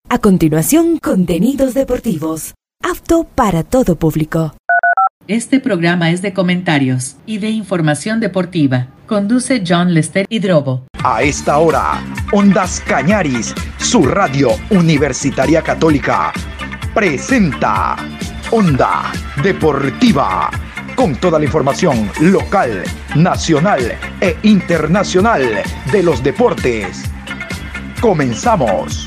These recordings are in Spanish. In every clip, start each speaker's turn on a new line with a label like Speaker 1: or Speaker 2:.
Speaker 1: A continuación, contenidos deportivos, apto para todo público.
Speaker 2: Este programa es de comentarios y de información deportiva. Conduce John Lester Hidrobo.
Speaker 3: A esta hora, Ondas Cañaris, su radio universitaria católica, presenta Onda Deportiva, con toda la información local, nacional e internacional de los deportes. Comenzamos.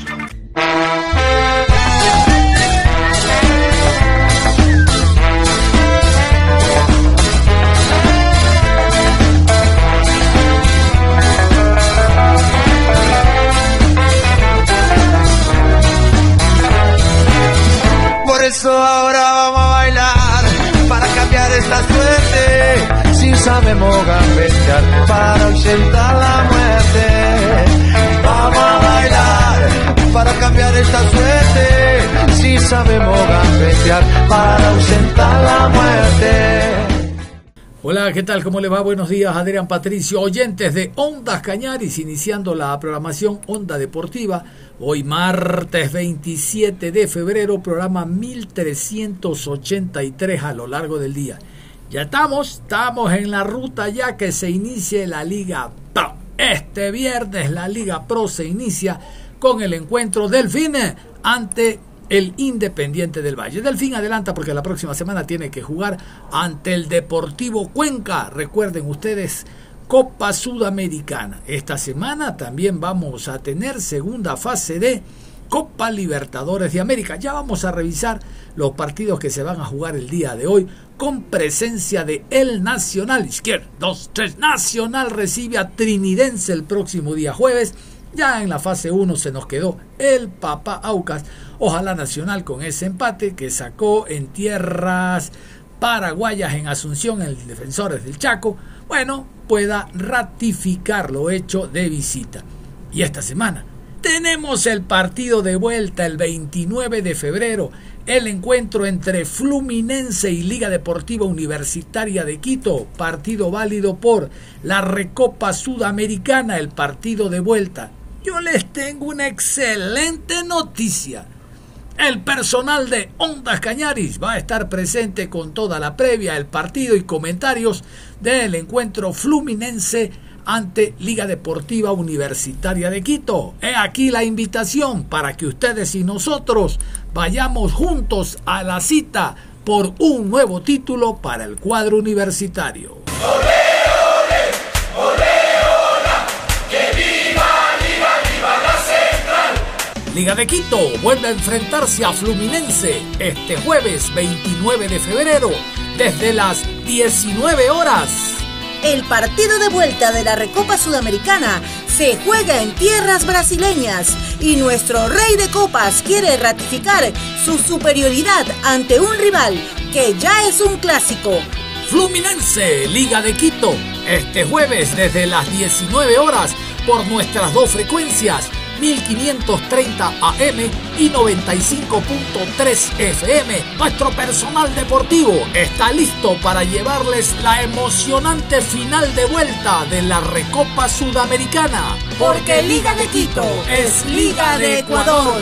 Speaker 4: Por eso ahora vamos a bailar para cambiar esta suerte. Si sabemos gambetear para ausentar la muerte. Vamos a bailar para cambiar esta suerte. Si sabemos gambetear para ausentar la muerte.
Speaker 5: Hola, ¿qué tal? ¿Cómo le va? Buenos días, Adrián Patricio, oyentes de Ondas Cañaris, iniciando la programación Onda Deportiva. Hoy martes 27 de febrero, programa 1383 a lo largo del día. Ya estamos en la ruta ya que se inicie la Liga Pro. Este viernes la Liga Pro se inicia con el encuentro Delfín ante el Independiente del Valle. Delfín adelanta porque la próxima semana tiene que jugar ante el Deportivo Cuenca. Recuerden ustedes, Copa Sudamericana. Esta semana también vamos a tener segunda fase de Copa Libertadores de América. Ya vamos a revisar los partidos que se van a jugar el día de hoy con presencia de El Nacional. Izquierda, 2-3. Nacional recibe a Trinidense el próximo día jueves. Ya en la fase 1 se nos quedó el Papa Aucas. Ojalá Nacional con ese empate que sacó en tierras paraguayas en Asunción el Defensores del Chaco, bueno, pueda ratificar lo hecho de visita. Y esta semana tenemos el partido de vuelta el 29 de febrero, el encuentro entre Fluminense y Liga Deportiva Universitaria de Quito, partido válido por la Recopa Sudamericana, el partido de vuelta. Yo les tengo una excelente noticia. El personal de Ondas Cañaris va a estar presente con toda la previa, el partido y comentarios del encuentro Fluminense ante Liga Deportiva Universitaria de Quito. He aquí la invitación para que ustedes y nosotros vayamos juntos a la cita por un nuevo título para el cuadro universitario.
Speaker 6: ¡Olé, olé! ¡Olé, hola! ¡Que viva, viva, viva la Central!
Speaker 5: Liga de Quito vuelve a enfrentarse a Fluminense este jueves 29 de febrero desde las 19 horas.
Speaker 7: El partido de vuelta de la Recopa Sudamericana se juega en tierras brasileñas y nuestro rey de copas quiere ratificar su superioridad ante un rival que ya es un clásico.
Speaker 5: Fluminense, Liga de Quito, este jueves desde las 19 horas por nuestras dos frecuencias, 1530 AM y 95.3 FM. Nuestro personal deportivo está listo para llevarles la emocionante final de vuelta de la Recopa Sudamericana.
Speaker 7: Porque Liga de Quito es Liga de Ecuador.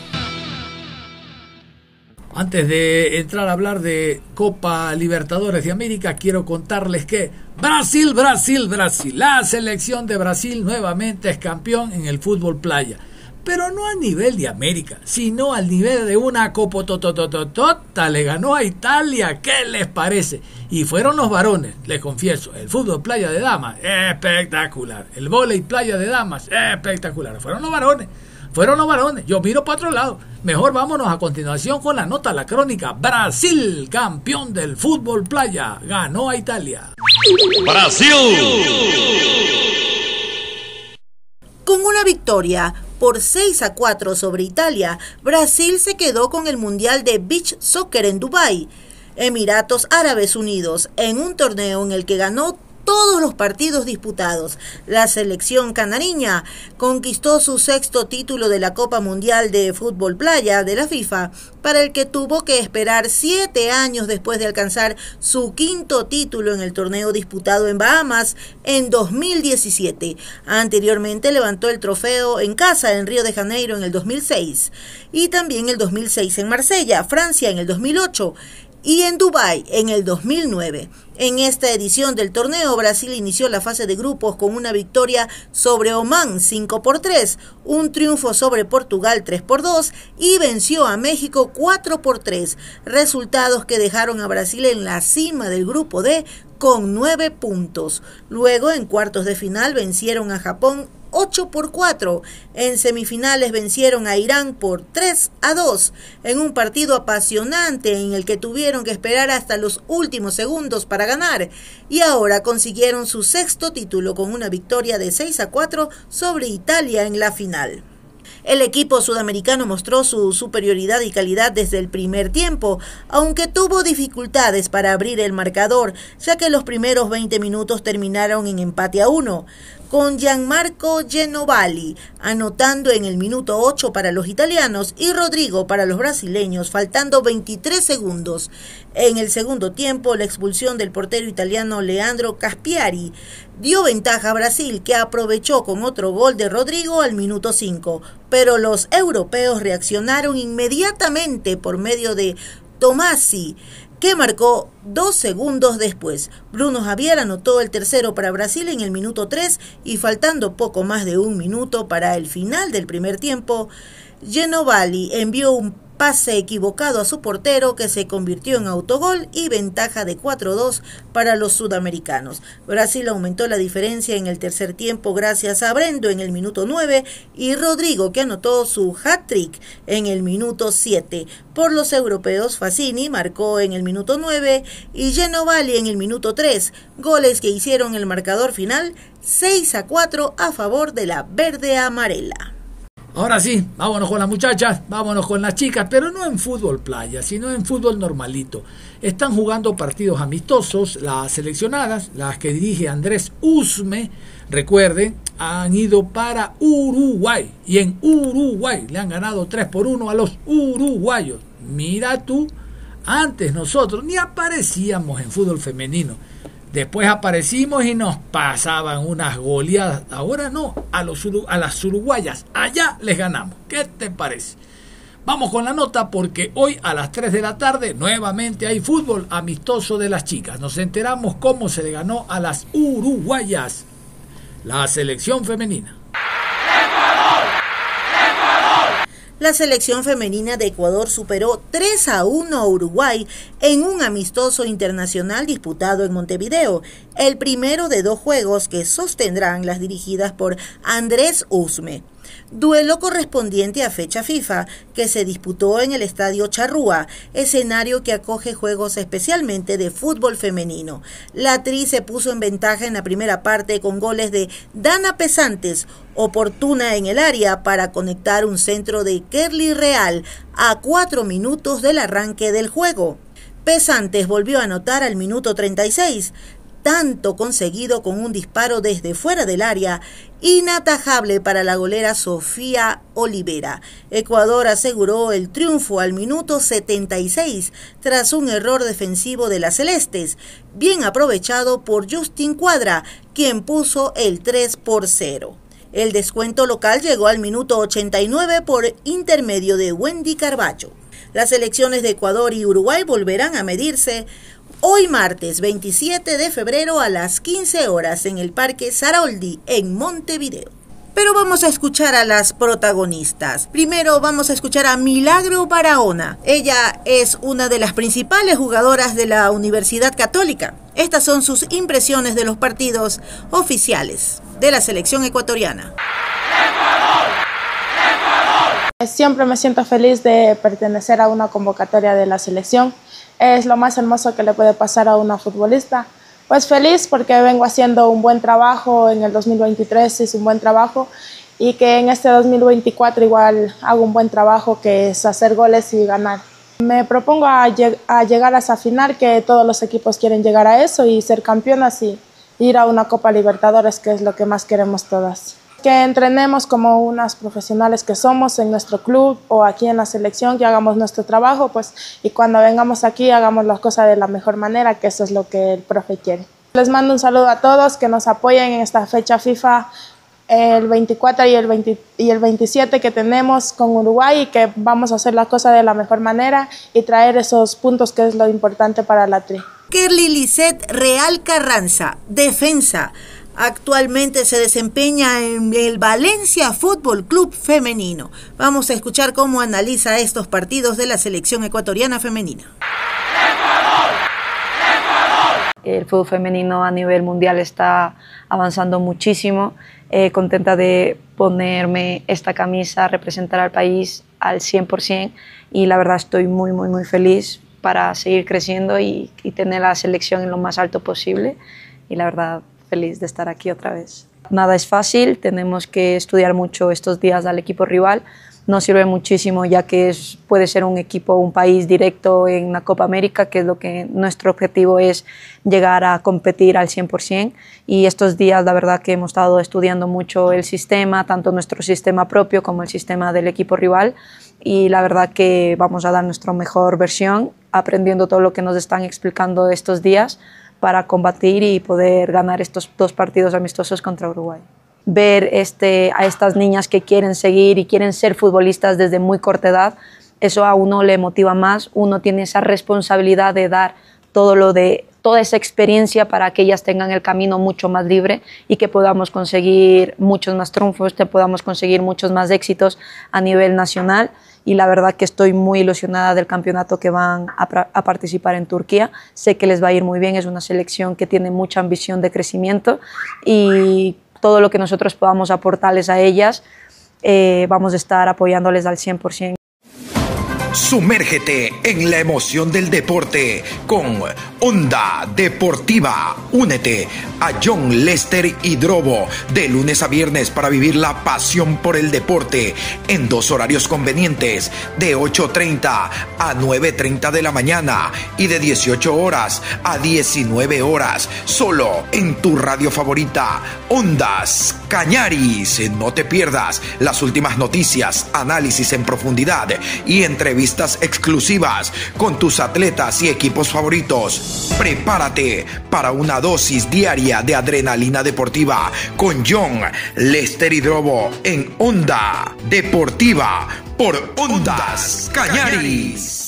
Speaker 5: Antes de entrar a hablar de Copa Libertadores de América, quiero contarles que Brasil, la selección de Brasil nuevamente es campeón en el fútbol playa. Pero no a nivel de América, sino al nivel de una copototototota. Le ganó a Italia, ¿qué les parece? Y fueron los varones, les confieso, el fútbol playa de damas, espectacular. El vóley playa de damas, espectacular. Fueron los varones, yo miro para otro lado. Mejor vámonos a continuación con la nota, la crónica. Brasil, campeón del fútbol playa, ganó a Italia.
Speaker 6: ¡Brasil!
Speaker 7: Con una victoria por 6-4 sobre Italia, Brasil se quedó con el Mundial de Beach Soccer en Dubái, Emiratos Árabes Unidos, en un torneo en el que ganó todos los partidos disputados. La selección canariña conquistó su 6º título de la Copa Mundial de Fútbol Playa de la FIFA, para el que tuvo que esperar 7 años después de alcanzar su 5º título en el torneo disputado en Bahamas en 2017. Anteriormente levantó el trofeo en casa en Río de Janeiro en el 2006 y también el 2006 en Marsella, Francia en el 2008 y en Dubái en el 2009. En esta edición del torneo, Brasil inició la fase de grupos con una victoria sobre Omán 5-3, un triunfo sobre Portugal 3-2 y venció a México 4-3, resultados que dejaron a Brasil en la cima del grupo D con 9 puntos. Luego, en cuartos de final, vencieron a Japón 8-4. En semifinales vencieron a Irán por 3-2 en un partido apasionante en el que tuvieron que esperar hasta los últimos segundos para ganar, y ahora consiguieron su 6º título con una victoria de 6-4 sobre Italia en la final. El equipo sudamericano mostró su superioridad y calidad desde el primer tiempo, aunque tuvo dificultades para abrir el marcador, ya que los primeros 20 minutos terminaron en empate a 1, con Gianmarco Genovali anotando en el minuto 8 para los italianos y Rodrigo para los brasileños, faltando 23 segundos. En el segundo tiempo, la expulsión del portero italiano Leandro Caspiari dio ventaja a Brasil, que aprovechó con otro gol de Rodrigo al minuto 5, pero los europeos reaccionaron inmediatamente por medio de Tomasi, que marcó 2 segundos después. Bruno Javier anotó el tercero para Brasil en el minuto 3 y faltando poco más de 1 minuto para el final del primer tiempo, Genovali envió un pase equivocado a su portero que se convirtió en autogol y ventaja de 4-2 para los sudamericanos. Brasil aumentó la diferencia en el tercer tiempo gracias a Brendo en el minuto 9 y Rodrigo, que anotó su hat-trick en el minuto 7. Por los europeos, Fazzini marcó en el minuto 9 y Genovali en el minuto 3, goles que hicieron el marcador final 6-4 a favor de la verde amarela.
Speaker 5: Ahora sí, vámonos con las muchachas, vámonos con las chicas, pero no en fútbol playa, sino en fútbol normalito. Están jugando partidos amistosos, las seleccionadas, las que dirige Andrés Usme, recuerden, han ido para Uruguay, y en Uruguay le han ganado 3-1 a los uruguayos. Mira tú, antes nosotros ni aparecíamos en fútbol femenino. Después aparecimos y nos pasaban unas goleadas. Ahora no, a las uruguayas, allá les ganamos. ¿Qué te parece? Vamos con la nota porque hoy a las 3 de la tarde nuevamente hay fútbol amistoso de las chicas. Nos enteramos cómo se le ganó a las uruguayas, la selección femenina.
Speaker 7: La selección femenina de Ecuador superó 3-1 a Uruguay en un amistoso internacional disputado en Montevideo, el primero de 2 juegos que sostendrán las dirigidas por Andrés Usme. Duelo correspondiente a fecha FIFA, que se disputó en el Estadio Charrúa, escenario que acoge juegos especialmente de fútbol femenino. La Tri se puso en ventaja en la primera parte con goles de Dana Pesantes, oportuna en el área para conectar un centro de Kerly Real a 4 minutos del arranque del juego. Pesantes volvió a anotar al minuto 36, tanto conseguido con un disparo desde fuera del área, inatajable para la golera Sofía Olivera. Ecuador aseguró el triunfo al minuto 76 tras un error defensivo de las celestes, bien aprovechado por Justin Cuadra, quien puso el 3-0. El descuento local llegó al minuto 89 por intermedio de Wendy Carballo. Las selecciones de Ecuador y Uruguay volverán a medirse hoy martes 27 de febrero a las 15 horas en el Parque Saroldi en Montevideo. Pero vamos a escuchar a las protagonistas. Primero vamos a escuchar a Milagro Barahona. Ella es una de las principales jugadoras de la Universidad Católica. Estas son sus impresiones de los partidos oficiales de la selección ecuatoriana.
Speaker 8: Siempre me siento feliz de pertenecer a una convocatoria de la selección. Es lo más hermoso que le puede pasar a una futbolista. Pues feliz porque vengo haciendo un buen trabajo, en el 2023 hice un buen trabajo y que en este 2024 igual hago un buen trabajo, que es hacer goles y ganar. Me propongo a llegar a esa final, que todos los equipos quieren llegar a eso y ser campeonas, y ir a una Copa Libertadores, que es lo que más queremos todas. Que entrenemos como unas profesionales que somos en nuestro club o aquí en la selección, que hagamos nuestro trabajo, pues, y cuando vengamos aquí hagamos las cosas de la mejor manera, que eso es lo que el profe quiere. Les mando un saludo a todos, que nos apoyen en esta fecha FIFA, el 24 y el 27 que tenemos con Uruguay, y que vamos a hacer las cosas de la mejor manera y traer esos puntos, que es lo importante para la tri.
Speaker 7: Kerly Lisset Real Carranza, defensa. Actualmente se desempeña en el Valencia Fútbol Club Femenino. Vamos a escuchar cómo analiza estos partidos de la selección ecuatoriana femenina.
Speaker 9: El fútbol femenino a nivel mundial está avanzando muchísimo. Contenta de ponerme esta camisa, representar al país al 100%, y la verdad estoy muy, muy, muy feliz para seguir creciendo y tener la selección en lo más alto posible, y la verdad feliz de estar aquí otra vez. Nada es fácil, tenemos que estudiar mucho estos días al equipo rival. Nos sirve muchísimo, ya que puede ser un equipo, un país directo en la Copa América, que es lo que nuestro objetivo es, llegar a competir al 100%. Y estos días la verdad que hemos estado estudiando mucho el sistema, tanto nuestro sistema propio como el sistema del equipo rival, y la verdad que vamos a dar nuestra mejor versión, aprendiendo todo lo que nos están explicando estos días, para combatir y poder ganar estos 2 partidos amistosos contra Uruguay. Ver a estas niñas que quieren seguir y quieren ser futbolistas desde muy corta edad, eso a uno le motiva más. Uno tiene esa responsabilidad de dar toda esa experiencia para que ellas tengan el camino mucho más libre y que podamos conseguir muchos más triunfos, que podamos conseguir muchos más éxitos a nivel nacional. Y la verdad que estoy muy ilusionada del campeonato que van a participar en Turquía. Sé que les va a ir muy bien, es una selección que tiene mucha ambición de crecimiento, y todo lo que nosotros podamos aportarles a ellas, vamos a estar apoyándoles al 100%.
Speaker 3: Sumérgete en la emoción del deporte con Onda Deportiva. Únete a John Lester Hidrobo de lunes a viernes para vivir la pasión por el deporte en 2 horarios convenientes, de 8:30 a 9:30 de la mañana y de 18 horas a 19 horas, solo en tu radio favorita, Ondas Cañaris. No te pierdas las últimas noticias, análisis en profundidad y entrevistas exclusivas con tus atletas y equipos favoritos. Prepárate para una dosis diaria de adrenalina deportiva con John Lester Hidrobo en Onda Deportiva por Ondas Cañaris.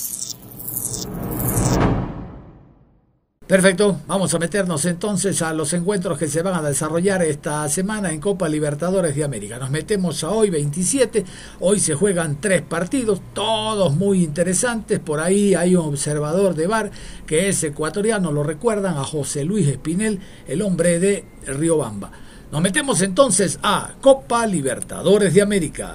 Speaker 5: Perfecto, vamos a meternos entonces a los encuentros que se van a desarrollar esta semana en Copa Libertadores de América. Nos metemos a hoy 27, hoy se juegan 3 partidos, todos muy interesantes. Por ahí hay un observador de VAR que es ecuatoriano, lo recuerdan, a José Luis Espinel, el hombre de Riobamba. Nos metemos entonces a Copa Libertadores de América.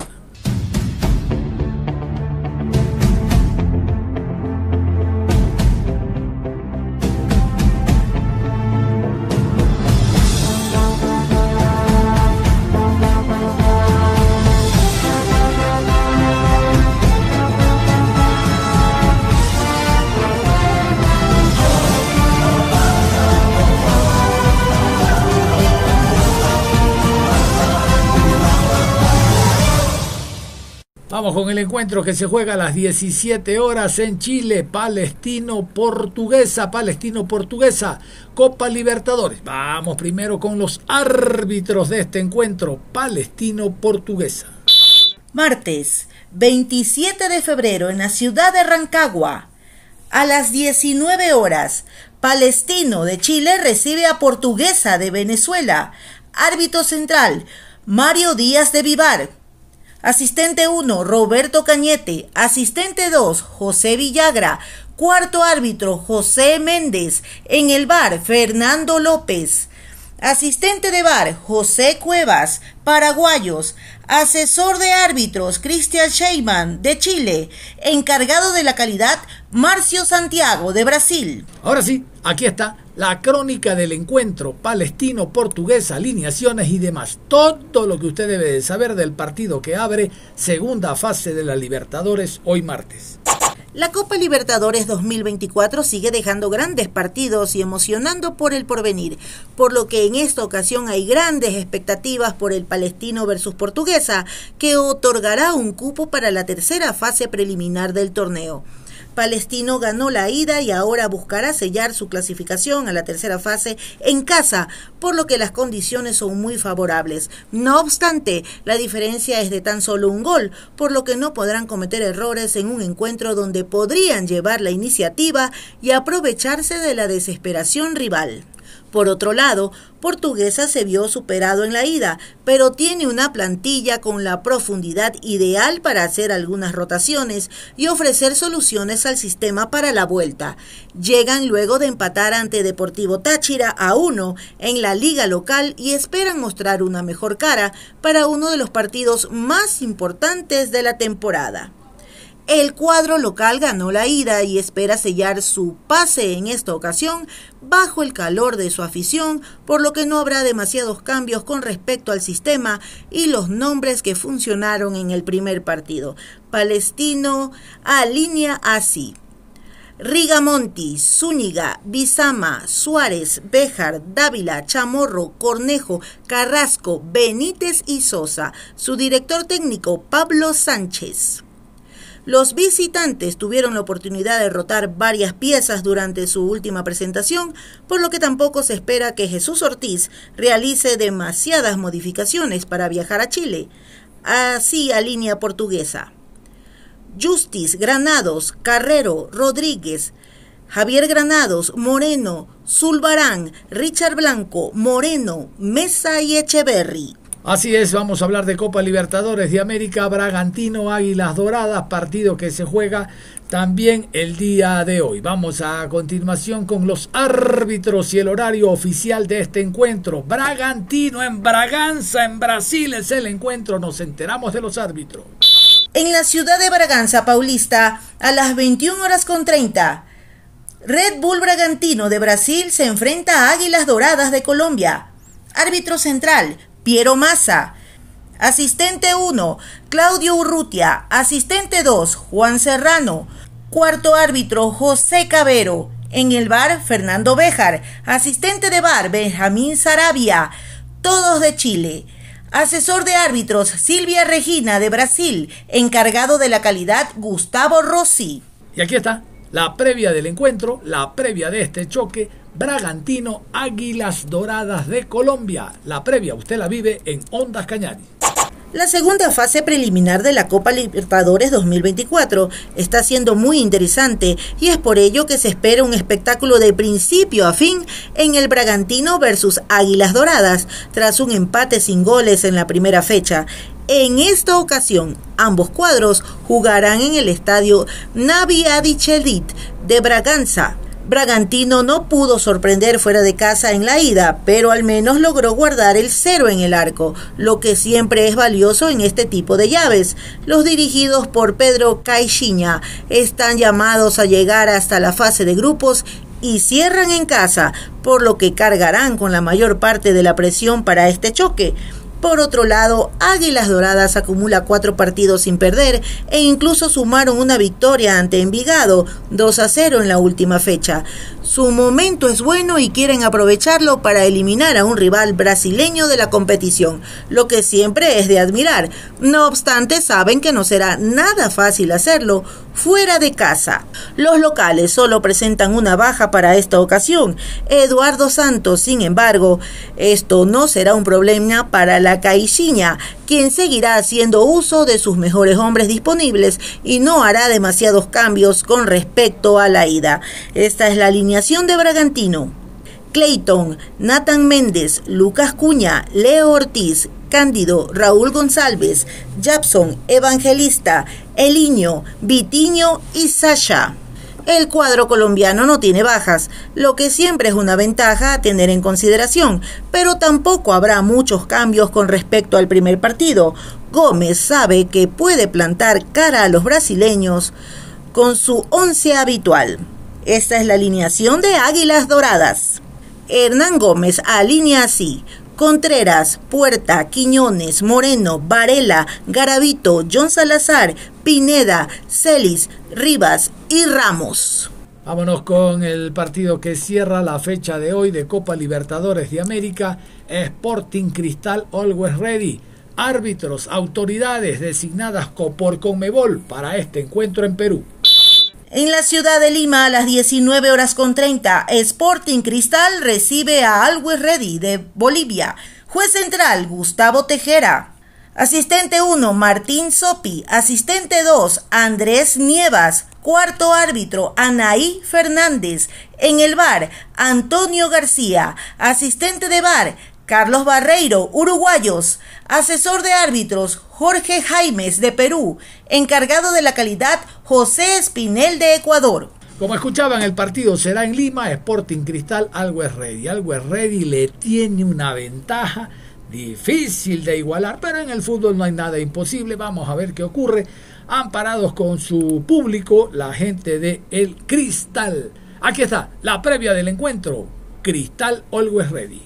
Speaker 5: Vamos con el encuentro que se juega a las 17 horas en Chile. Palestino-Portuguesa, Copa Libertadores. Vamos primero con los árbitros de este encuentro. Palestino-Portuguesa.
Speaker 7: Martes, 27 de febrero en la ciudad de Rancagua. A las 19 horas, Palestino de Chile recibe a Portuguesa de Venezuela. Árbitro central, Mario Díaz de Vivar. Asistente 1, Roberto Cañete. Asistente 2, José Villagra. Cuarto árbitro, José Méndez. En el VAR, Fernando López. Asistente de VAR, José Cuevas. Paraguayos. Asesor de árbitros, Cristian Sheyman, de Chile. Encargado de la calidad, Marcio Santiago, de Brasil.
Speaker 5: Ahora sí, aquí está la crónica del encuentro palestino-portuguesa, alineaciones y demás. Todo lo que usted debe de saber del partido que abre segunda fase de la Libertadores hoy martes.
Speaker 7: La Copa Libertadores 2024 sigue dejando grandes partidos y emocionando por el porvenir, por lo que en esta ocasión hay grandes expectativas por el Palestino versus Portuguesa, que otorgará un cupo para la tercera fase preliminar del torneo. Palestino ganó la ida y ahora buscará sellar su clasificación a la tercera fase en casa, por lo que las condiciones son muy favorables. No obstante, la diferencia es de tan solo un gol, por lo que no podrán cometer errores en un encuentro donde podrían llevar la iniciativa y aprovecharse de la desesperación rival. Por otro lado, Portuguesa se vio superado en la ida, pero tiene una plantilla con la profundidad ideal para hacer algunas rotaciones y ofrecer soluciones al sistema para la vuelta. Llegan luego de empatar ante Deportivo Táchira a 1 en la liga local y esperan mostrar una mejor cara para uno de los partidos más importantes de la temporada. El cuadro local ganó la ida y espera sellar su pase en esta ocasión bajo el calor de su afición, por lo que no habrá demasiados cambios con respecto al sistema y los nombres que funcionaron en el primer partido. Palestino alinea así: Rigamonti, Zúñiga, Bizama, Suárez, Béjar, Dávila, Chamorro, Cornejo, Carrasco, Benítez y Sosa. Su director técnico, Pablo Sánchez. Los visitantes tuvieron la oportunidad de rotar varias piezas durante su última presentación, por lo que tampoco se espera que Jesús Ortiz realice demasiadas modificaciones para viajar a Chile. Así alinea Portuguesa: Justice, Granados, Carrero, Rodríguez, Javier Granados, Moreno, Zulbarán, Richard Blanco, Moreno, Mesa y Echeverry.
Speaker 5: Así es, vamos a hablar de Copa Libertadores de América, Bragantino, Águilas Doradas, partido que se juega también el día de hoy. Vamos a continuación con los árbitros y el horario oficial de este encuentro. Bragantino en Braganza, en Brasil, es el encuentro. Nos enteramos de los árbitros.
Speaker 7: En la ciudad de Braganza Paulista, a las 21:30, Red Bull Bragantino de Brasil se enfrenta a Águilas Doradas de Colombia. Árbitro central, Piero Massa. Asistente 1, Claudio Urrutia. Asistente 2, Juan Serrano. Cuarto árbitro, José Cabero. En el VAR, Fernando Béjar. Asistente de VAR, Benjamín Sarabia. Todos de Chile. Asesor de árbitros, Silvia Regina de Brasil. Encargado de la calidad, Gustavo Rossi.
Speaker 5: Y aquí está la previa del encuentro, la previa de este choque. Bragantino, Águilas Doradas de Colombia. La previa usted la vive en Ondas Cañari.
Speaker 7: La segunda fase preliminar de la Copa Libertadores 2024 está siendo muy interesante y es por ello que se espera un espectáculo de principio a fin en el Bragantino versus Águilas Doradas, tras un empate sin goles en la primera fecha. En esta ocasión, ambos cuadros jugarán en el estadio Navi Adichelit de Braganza. Bragantino no pudo sorprender fuera de casa en la ida, pero al menos logró guardar el 0 en el arco, lo que siempre es valioso en este tipo de llaves. Los dirigidos por Pedro Caixinha están llamados a llegar hasta la fase de grupos y cierran en casa, por lo que cargarán con la mayor parte de la presión para este choque. Por otro lado, Águilas Doradas acumula 4 partidos sin perder e incluso sumaron una victoria ante Envigado, 2-0 en la última fecha. Su momento es bueno y quieren aprovecharlo para eliminar a un rival brasileño de la competición, lo que siempre es de admirar. No obstante, saben que no será nada fácil hacerlo fuera de casa. Los locales solo presentan una baja para esta ocasión, Eduardo Santos. Sin embargo, esto no será un problema para la Caixinha, quien seguirá haciendo uso de sus mejores hombres disponibles y no hará demasiados cambios con respecto a la ida. Esta es la alineación de Bragantino: Clayton, Nathan Méndez, Lucas Cuña, Leo Ortiz, Cándido, Raúl González, Japson, Evangelista, Eliño, Vitiño y Sasha. El cuadro colombiano no tiene bajas, lo que siempre es una ventaja a tener en consideración, pero tampoco habrá muchos cambios con respecto al primer partido. Gómez sabe que puede plantar cara a los brasileños con su 11 habitual. Esta es la alineación de Águilas Doradas. Hernán Gómez alinea así: Contreras, Puerta, Quiñones, Moreno, Varela, Garavito, John Salazar, Pineda, Celis, Rivas, y Ramos.
Speaker 5: Vámonos con el partido que cierra la fecha de hoy de Copa Libertadores de América. Sporting Cristal Always Ready. Árbitros, autoridades designadas por Conmebol para este encuentro en Perú.
Speaker 7: En la ciudad de Lima, a las 19:30, Sporting Cristal recibe a Always Ready de Bolivia. Juez central, Gustavo Tejera. Asistente 1, Martín Sopi. Asistente 2, Andrés Nievas. Cuarto árbitro, Anaí Fernández. En el VAR, Antonio García. Asistente de VAR, Carlos Barreiro, uruguayos. Asesor de árbitros, Jorge Jaimes, de Perú. Encargado de la calidad, José Espinel, de Ecuador.
Speaker 5: Como escuchaban, el partido será en Lima. Sporting Cristal Always Ready. Always Ready le tiene una ventaja difícil de igualar, pero en el fútbol no hay nada imposible. Vamos a ver qué ocurre. Amparados con su público, la gente de El Cristal. Aquí está la previa del encuentro. Cristal Always Ready.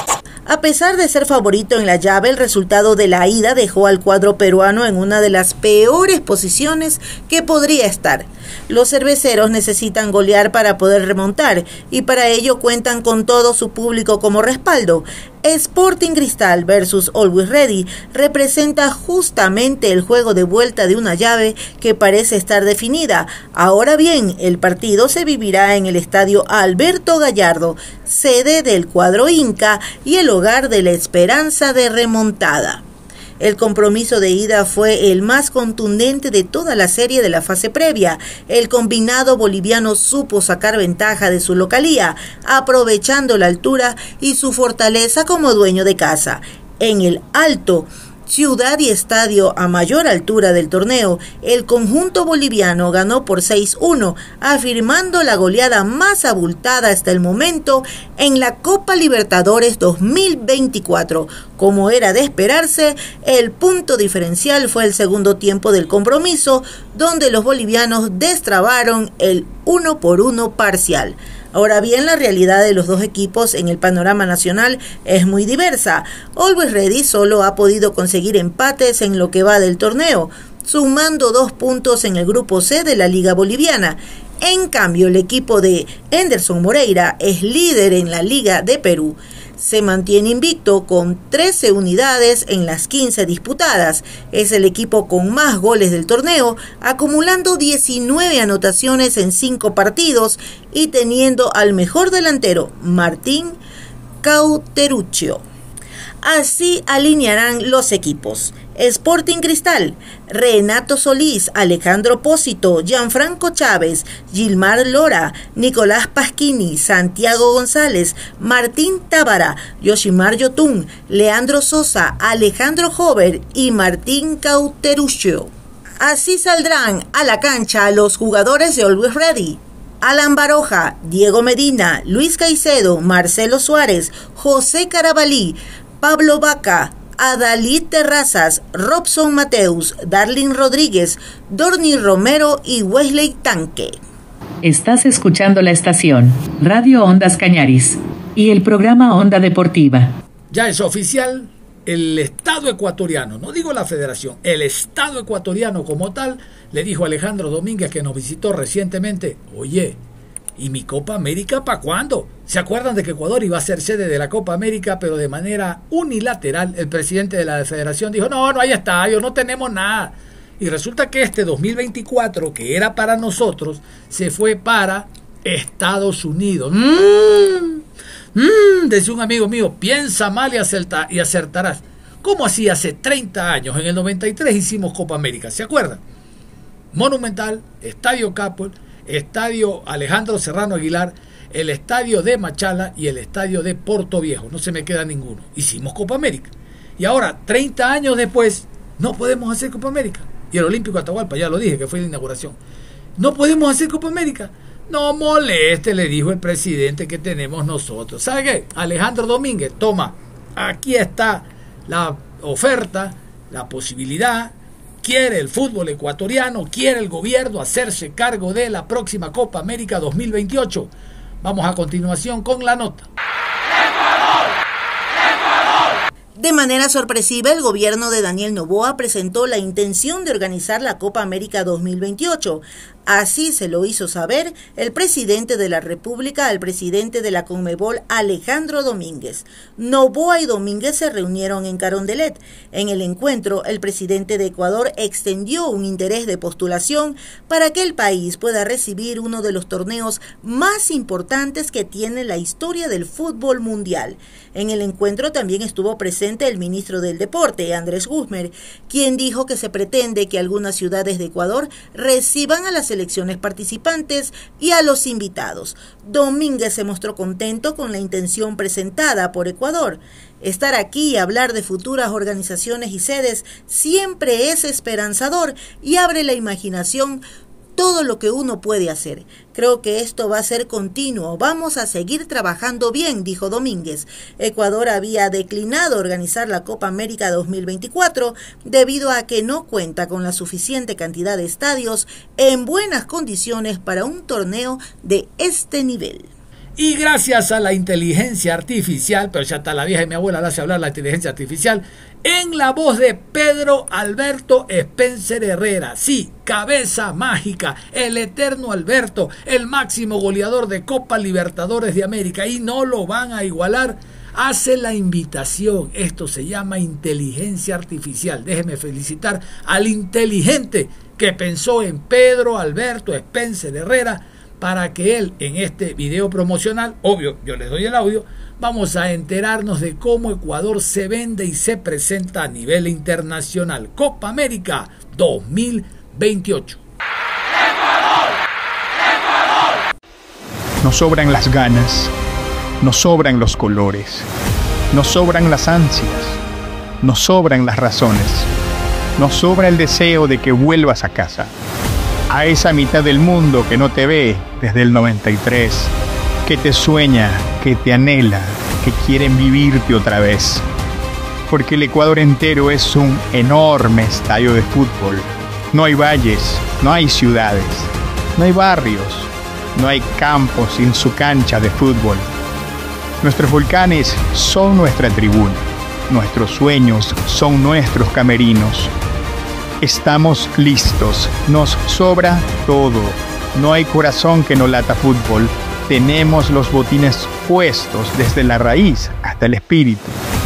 Speaker 7: A pesar de ser favorito en la llave, el resultado de la ida dejó al cuadro peruano en una de las peores posiciones que podría estar. Los cerveceros necesitan golear para poder remontar y para ello cuentan con todo su público como respaldo. Sporting Cristal versus Always Ready representa justamente el juego de vuelta de una llave que parece estar definida. Ahora bien, el partido se vivirá en el estadio Alberto Gallardo, sede del cuadro Inca y el hogar de la esperanza de remontada. El compromiso de ida fue el más contundente de toda la serie de la fase previa. El combinado boliviano supo sacar ventaja de su localía, aprovechando la altura y su fortaleza como dueño de casa. En el Alto, ciudad y estadio a mayor altura del torneo, el conjunto boliviano ganó por 6-1, afirmando la goleada más abultada hasta el momento en la Copa Libertadores 2024. Como era de esperarse, el punto diferencial fue el segundo tiempo del compromiso, donde los bolivianos destrabaron el 1-1 parcial. Ahora bien, la realidad de los dos equipos en el panorama nacional es muy diversa. Always Ready solo ha podido conseguir empates en lo que va del torneo, sumando 2 puntos en el grupo C de la Liga Boliviana. En cambio, el equipo de Henderson Moreira es líder en la Liga de Perú. Se mantiene invicto con 13 unidades en las 15 disputadas. Es el equipo con más goles del torneo, acumulando 19 anotaciones en 5 partidos y teniendo al mejor delantero, Martín Cauteruccio. Así alinearán los equipos. Sporting Cristal, Renato Solís, Alejandro Pósito, Gianfranco Chávez, Gilmar Lora, Nicolás Pasquini, Santiago González, Martín Tábara, Yoshimar Yotun, Leandro Sosa, Alejandro Jover y Martín Cauteruccio. Así saldrán a la cancha los jugadores de Always Ready: Alan Baroja, Diego Medina, Luis Caicedo, Marcelo Suárez, José Carabalí, Pablo Vaca, Adalid Terrazas, Robson Mateus, Darlin Rodríguez, Dorni Romero y Wesley Tanque.
Speaker 2: Estás escuchando la estación Radio Ondas Cañaris y el programa Onda Deportiva.
Speaker 5: Ya es oficial, el Estado ecuatoriano, no digo la federación, el Estado ecuatoriano como tal, le dijo a Alejandro Domínguez, que nos visitó recientemente: oye, ¿y mi Copa América para cuándo? ¿Se acuerdan de que Ecuador iba a ser sede de la Copa América, pero de manera unilateral? El presidente de la federación dijo: no hay estadio, no tenemos nada. Y resulta que este 2024, que era para nosotros, se fue para Estados Unidos. Decía un amigo mío: piensa mal y acertarás. ¿Cómo así? Hace 30 años, en el 93, hicimos Copa América, ¿se acuerdan? Monumental, Estadio Capol, Estadio Alejandro Serrano Aguilar, el Estadio de Machala y el Estadio de Puerto Viejo. No se me queda ninguno. Hicimos Copa América. Y ahora, 30 años después, no podemos hacer Copa América. Y el Olímpico Atahualpa, ya lo dije, que fue la inauguración. No podemos hacer Copa América. No moleste, le dijo el presidente, que tenemos nosotros. ¿Sabe qué? Alejandro Domínguez, toma, aquí está la oferta, la posibilidad. Quiere el fútbol ecuatoriano, quiere el gobierno hacerse cargo de la próxima Copa América 2028. Vamos a continuación con la nota.
Speaker 7: De manera sorpresiva, el gobierno de Daniel Noboa presentó la intención de organizar la Copa América 2028. Así se lo hizo saber el presidente de la República al presidente de la Conmebol, Alejandro Domínguez. Noboa y Domínguez se reunieron en Carondelet. En el encuentro, el presidente de Ecuador extendió un interés de postulación para que el país pueda recibir uno de los torneos más importantes que tiene la historia del fútbol mundial. En el encuentro también estuvo presente el ministro del Deporte, Andrés Guzmán, quien dijo que se pretende que algunas ciudades de Ecuador reciban a las selecciones participantes y a los invitados. Domínguez se mostró contento con la intención presentada por Ecuador. Estar aquí y hablar de futuras organizaciones y sedes siempre es esperanzador y abre la imaginación todo lo que uno puede hacer. Creo que esto va a ser continuo. Vamos a seguir trabajando bien, dijo Domínguez. Ecuador había declinado organizar la Copa América 2024 debido a que no cuenta con la suficiente cantidad de estadios en buenas condiciones para un torneo de este nivel.
Speaker 5: Y gracias a la inteligencia artificial, pero ya está la vieja y mi abuela la hace hablar la inteligencia artificial, en la voz de Pedro Alberto Spencer Herrera, sí, cabeza mágica, el eterno Alberto, el máximo goleador de Copa Libertadores de América, y no lo van a igualar, hace la invitación. Esto se llama inteligencia artificial. Déjeme felicitar al inteligente que pensó en Pedro Alberto Spencer Herrera, para que él, en este video promocional, obvio, yo les doy el audio, vamos a enterarnos de cómo Ecuador se vende y se presenta a nivel internacional. Copa América 2028.
Speaker 10: Nos sobran las ganas, nos sobran los colores, nos sobran las ansias, nos sobran las razones, nos sobra el deseo de que vuelvas a casa. A esa mitad del mundo que no te ve desde el 93, que te sueña, que te anhela, que quieren vivirte otra vez. Porque el Ecuador entero es un enorme estadio de fútbol. No hay valles, no hay ciudades, no hay barrios, no hay campos sin su cancha de fútbol. Nuestros volcanes son nuestra tribuna, nuestros sueños son nuestros camerinos. Estamos listos, nos sobra todo. No hay corazón que no lata fútbol. Tenemos los botines puestos desde la raíz hasta el espíritu.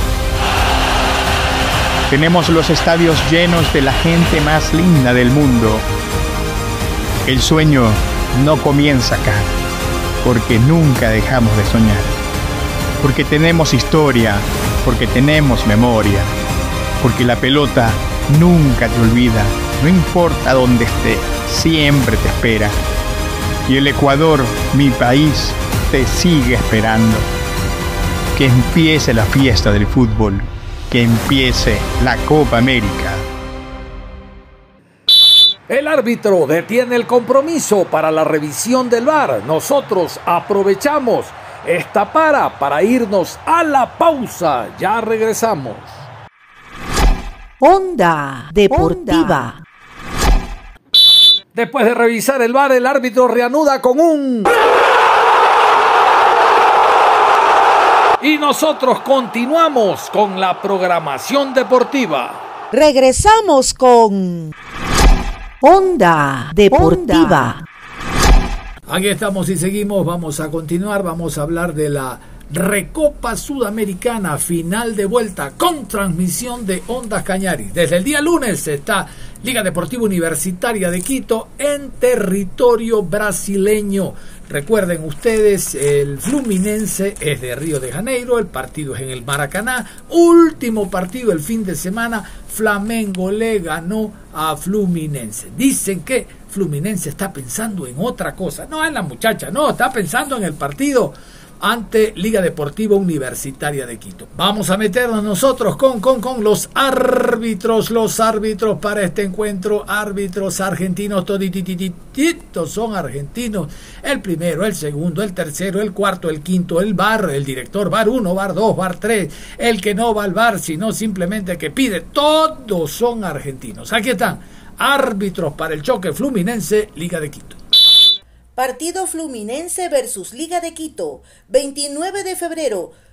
Speaker 10: Tenemos los estadios llenos de la gente más linda del mundo. El sueño no comienza acá, porque nunca dejamos de soñar. Porque tenemos historia, porque tenemos memoria, porque la pelota nunca te olvida, no importa dónde esté, siempre te espera. Y el Ecuador, mi país, te sigue esperando. Que empiece la fiesta del fútbol, que empiece la Copa América.
Speaker 5: El árbitro detiene el compromiso para la revisión del VAR. Nosotros aprovechamos esta para irnos a la pausa. Ya regresamos.
Speaker 1: Onda Deportiva.
Speaker 5: Después de revisar el VAR, el árbitro reanuda con un... Y nosotros continuamos con la programación deportiva.
Speaker 1: Regresamos con Onda Deportiva.
Speaker 5: Aquí estamos y seguimos, vamos a continuar, vamos a hablar de la Recopa Sudamericana, final de vuelta con transmisión de Ondas Cañaris. Desde el día lunes está Liga Deportiva Universitaria de Quito en territorio brasileño. Recuerden ustedes, el Fluminense es de Río de Janeiro, el partido es en el Maracaná. Último partido el fin de semana, Flamengo le ganó a Fluminense. Dicen que Fluminense está pensando en otra cosa. No es la muchacha, no, está pensando en el partido ante Liga Deportiva Universitaria de Quito. Vamos a meternos nosotros con los árbitros para este encuentro. Árbitros argentinos, todititos son argentinos. El primero, el segundo, el tercero, el cuarto, el quinto, el VAR, el director VAR 1, VAR 2, VAR 3, el que no va al VAR, sino simplemente que pide, todos son argentinos. Aquí están, árbitros para el choque Fluminense, Liga de Quito.
Speaker 7: Partido Fluminense versus Liga de Quito, 29 de febrero,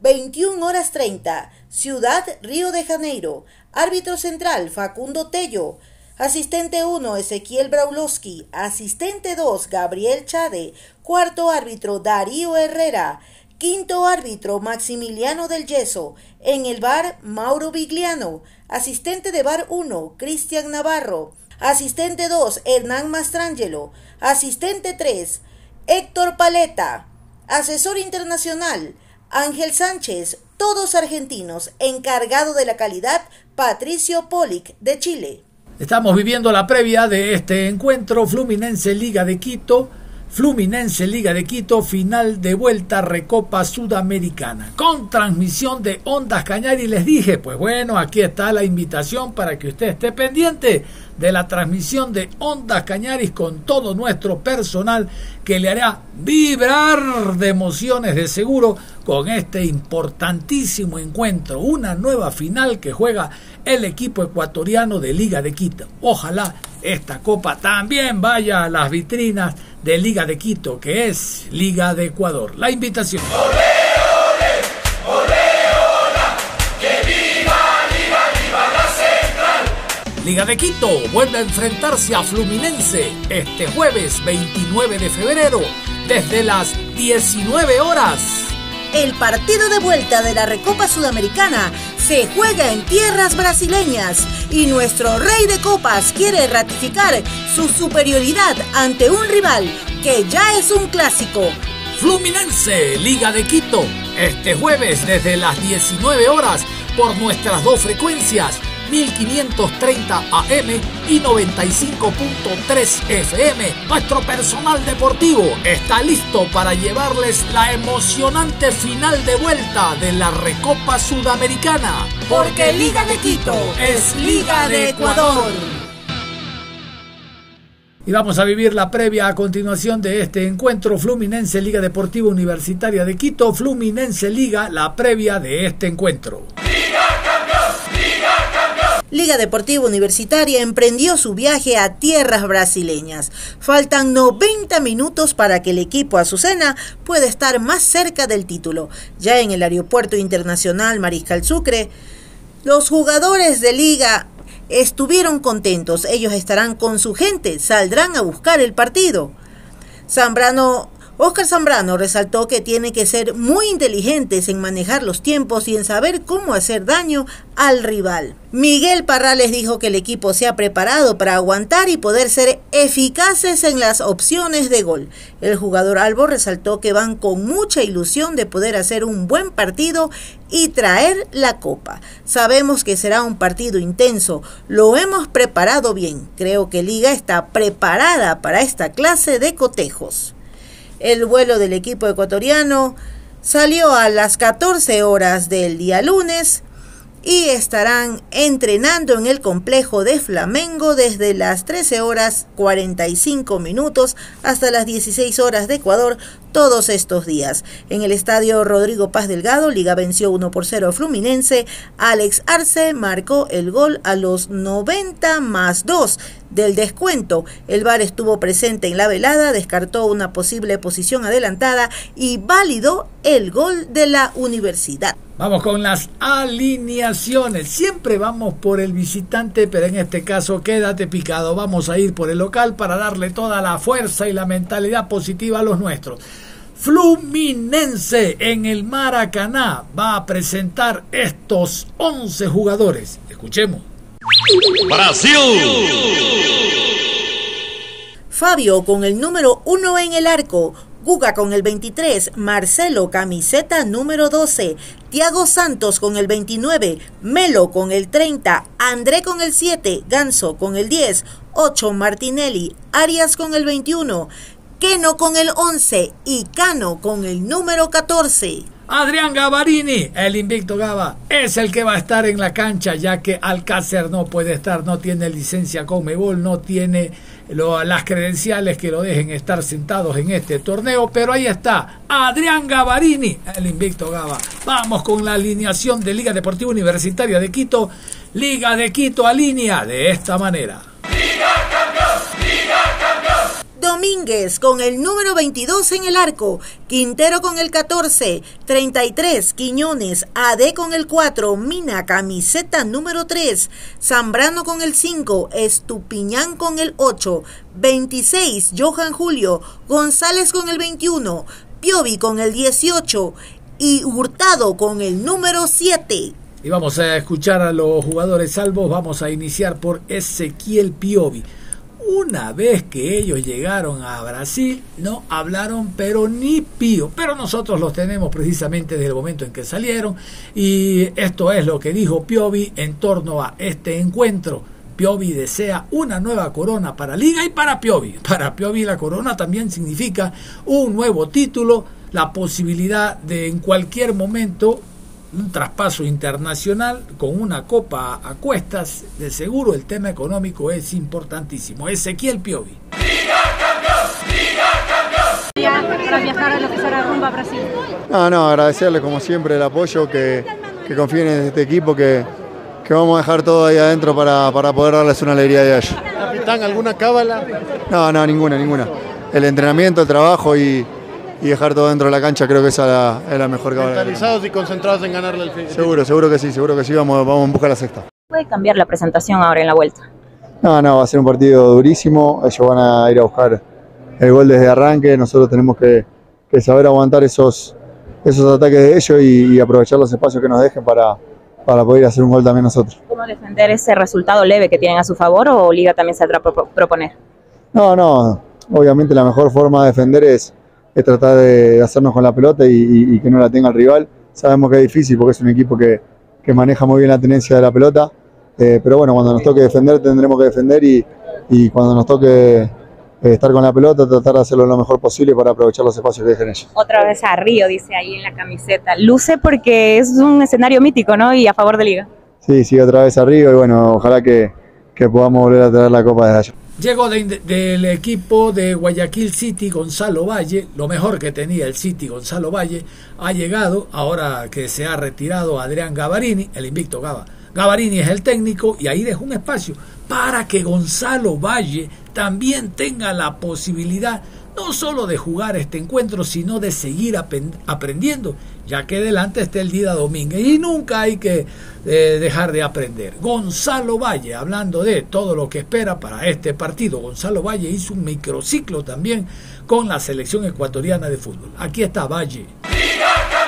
Speaker 7: 21:30, Ciudad Río de Janeiro. Árbitro central, Facundo Tello. Asistente 1, Ezequiel Braulowski. Asistente 2, Gabriel Chade. Cuarto árbitro, Darío Herrera. Quinto árbitro, Maximiliano del Yeso. En el VAR, Mauro Vigliano. Asistente de VAR 1, Cristian Navarro. Asistente 2, Hernán Mastrangelo. Asistente 3, Héctor Paleta. Asesor internacional, Ángel Sánchez. Todos argentinos. Encargado de la calidad, Patricio Polic, de Chile.
Speaker 5: Estamos viviendo la previa de este encuentro Fluminense Liga de Quito. Fluminense Liga de Quito, final de vuelta Recopa Sudamericana, con transmisión de Ondas Cañari. Les dije, pues bueno, aquí está la invitación para que usted esté pendiente de la transmisión de Ondas Cañaris con todo nuestro personal que le hará vibrar de emociones de seguro con este importantísimo encuentro, una nueva final que juega el equipo ecuatoriano de Liga de Quito. Ojalá esta copa también vaya a las vitrinas de Liga de Quito, que es Liga de Ecuador. La invitación.
Speaker 6: ¡Olé, olé! ¡Olé, hola! ¡Que viva, viva, viva la Central!
Speaker 5: Liga de Quito vuelve a enfrentarse a Fluminense este jueves 29 de febrero desde las 19 horas.
Speaker 7: El partido de vuelta de la Recopa Sudamericana se juega en tierras brasileñas y nuestro rey de copas quiere ratificar su superioridad ante un rival que ya es un clásico.
Speaker 5: Fluminense, Liga de Quito, este jueves desde las 19 horas por nuestras dos frecuencias, 1530 AM y 95.3 FM. Nuestro personal deportivo está listo para llevarles la emocionante final de vuelta de la Recopa Sudamericana.
Speaker 7: Porque Liga de Quito es Liga de Ecuador.
Speaker 5: Y vamos a vivir la previa a continuación de este encuentro Fluminense Liga Deportiva Universitaria de Quito. Fluminense Liga, la previa de este encuentro.
Speaker 7: Liga Deportiva Universitaria emprendió su viaje a tierras brasileñas. Faltan 90 minutos para que el equipo azucena pueda estar más cerca del título. Ya en el Aeropuerto Internacional Mariscal Sucre, los jugadores de Liga estuvieron contentos. Ellos estarán con su gente, saldrán a buscar el partido. Óscar Zambrano resaltó que tiene que ser muy inteligentes en manejar los tiempos y en saber cómo hacer daño al rival. Miguel Parrales dijo que el equipo se ha preparado para aguantar y poder ser eficaces en las opciones de gol. El jugador albo resaltó que van con mucha ilusión de poder hacer un buen partido y traer la copa. Sabemos que será un partido intenso, lo hemos preparado bien. Creo que Liga está preparada para esta clase de cotejos. El vuelo del equipo ecuatoriano salió a las 14 horas del día lunes y estarán entrenando en el complejo de Flamengo desde las 13 horas 45 minutos hasta las 16 horas de Ecuador todos estos días. En el estadio Rodrigo Paz Delgado, Liga venció 1-0 a Fluminense. Alex Arce marcó el gol a los 90+2 del descuento. El VAR estuvo presente en la velada, descartó una posible posición adelantada y validó el gol de la Universidad.
Speaker 5: Vamos con las alineaciones. Siempre vamos por el visitante, pero en este caso quédate picado. Vamos a ir por el local para darle toda la fuerza y la mentalidad positiva a los nuestros. Fluminense en el Maracaná va a presentar estos 11 jugadores. Escuchemos.
Speaker 6: Brasil.
Speaker 7: Fabio con el número 1 en el arco. Guga con el 23, Marcelo camiseta número 12, Thiago Santos con el 29, Melo con el 30, André con el 7, Ganso con el 10, 8 Martinelli, Arias con el 21, Keno con el 11 y Cano con el número 14.
Speaker 5: Adrián Gavarini, el invicto Gava, es el que va a estar en la cancha, ya que Alcácer no puede estar, no tiene licencia Conmebol, no tiene las credenciales que lo dejen estar sentados en este torneo, pero ahí está Adrián Gavarini, el invicto Gava. Vamos con la alineación de Liga Deportiva Universitaria de Quito. Liga de Quito alinea de esta manera.
Speaker 6: Liga campeón, Liga campeón.
Speaker 7: Domingo Domínguez con el número 22 en el arco, Quintero con el 14, 33 Quiñones, AD con el 4, Mina camiseta número 3, Zambrano con el 5, Estupiñán con el 8, 26 Johan Julio, González con el 21, Piovi con el 18 y Hurtado con el número 7.
Speaker 5: Y vamos a escuchar a los jugadores salvos. Vamos a iniciar por Ezequiel Piovi. Una vez que ellos llegaron a Brasil, no hablaron pero ni pío. Pero nosotros los tenemos precisamente desde el momento en que salieron. Y esto es lo que dijo Piovi en torno a este encuentro. Piovi desea una nueva corona para Liga y para Piovi. Para Piovi la corona también significa un nuevo título, la posibilidad de en cualquier momento un traspaso internacional con una copa a cuestas. De seguro el tema económico es importantísimo. Ezequiel Piovi.
Speaker 6: ¡Liga campeón!
Speaker 11: Para viajar a lo que será rumbo a Brasil.
Speaker 12: No, agradecerle como siempre el apoyo, que confíen en este equipo, que vamos a dejar todo ahí adentro para poder darles una alegría de ellos.
Speaker 13: Capitán, ¿alguna cábala?
Speaker 12: No, ninguna. El entrenamiento, el trabajo y dejar todo dentro de la cancha, creo que esa es la mejor cábala.
Speaker 13: Mentalizados y concentrados en ganarle el fin.
Speaker 12: Seguro que sí, vamos en busca de la sexta.
Speaker 11: ¿Puede cambiar la presentación ahora en la vuelta?
Speaker 12: No, va a ser un partido durísimo, ellos van a ir a buscar el gol desde arranque, nosotros tenemos que saber aguantar esos ataques de ellos y aprovechar los espacios que nos dejen para poder hacer un gol también nosotros.
Speaker 11: ¿Cómo defender ese resultado leve que tienen a su favor o Liga también se va a proponer?
Speaker 12: No, obviamente la mejor forma de defender es tratar de hacernos con la pelota y que no la tenga el rival. Sabemos que es difícil porque es un equipo que maneja muy bien la tenencia de la pelota, pero bueno, cuando nos toque defender tendremos que defender y cuando nos toque estar con la pelota tratar de hacerlo lo mejor posible para aprovechar los espacios que dejen ellos.
Speaker 11: Otra vez a Río, dice ahí en la camiseta. Luce porque es un escenario mítico, ¿no? Y a favor de Liga.
Speaker 12: Sí, otra vez a Río y bueno, ojalá que podamos volver a traer la copa desde allá.
Speaker 5: Llegó del equipo de Guayaquil City Gonzalo Valle, lo mejor que tenía el City Gonzalo Valle, ha llegado, ahora que se ha retirado Adrián Gavarini, el invicto Gavarini es el técnico y ahí dejó un espacio para que Gonzalo Valle también tenga la posibilidad no solo de jugar este encuentro, sino de seguir aprendiendo, ya que delante está el Dida Domínguez y nunca hay que dejar de aprender. Gonzalo Valle, hablando de todo lo que espera para este partido, Gonzalo Valle hizo un microciclo también con la selección ecuatoriana de fútbol. Aquí está Valle.
Speaker 6: ¡Liga